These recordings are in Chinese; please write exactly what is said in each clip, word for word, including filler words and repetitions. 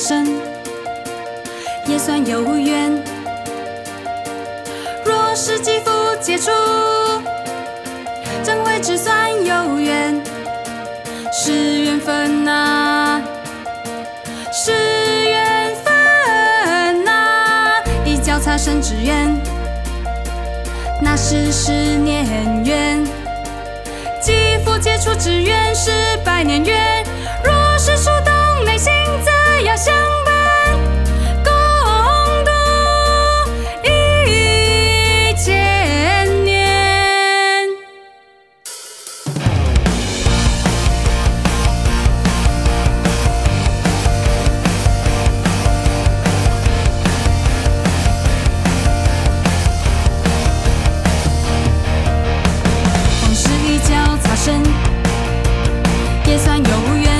生，也算有缘。若是肌肤接触，怎会只算有缘？是缘分啊，是缘分啊，一脚踏生之缘，那是十年缘。肌肤接触之缘是百年缘，若是触动内心，则要相伴共度一千年。光是一脚踏生，也算有缘。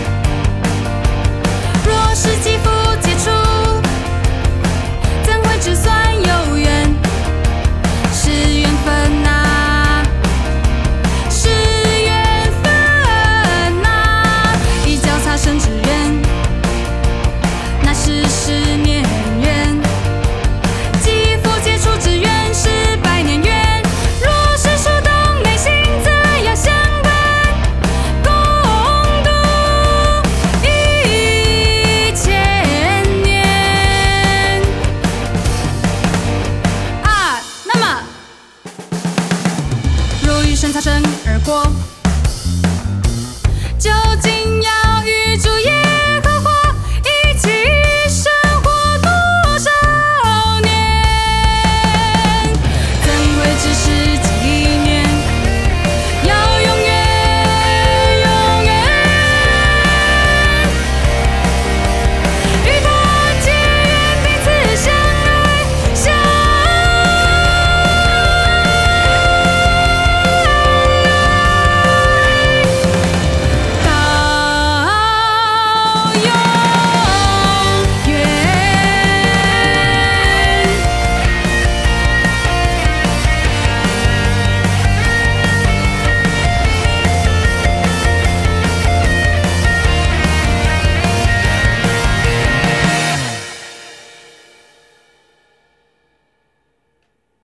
若是肌肤接触，怎会只算有缘？是缘分啊，是缘分啊，一脚踏生之缘，那是十年缘。肌肤接触之缘是百年缘，若是触动内心，则要相伴共度一千年。啊，那么若与生擦身而过，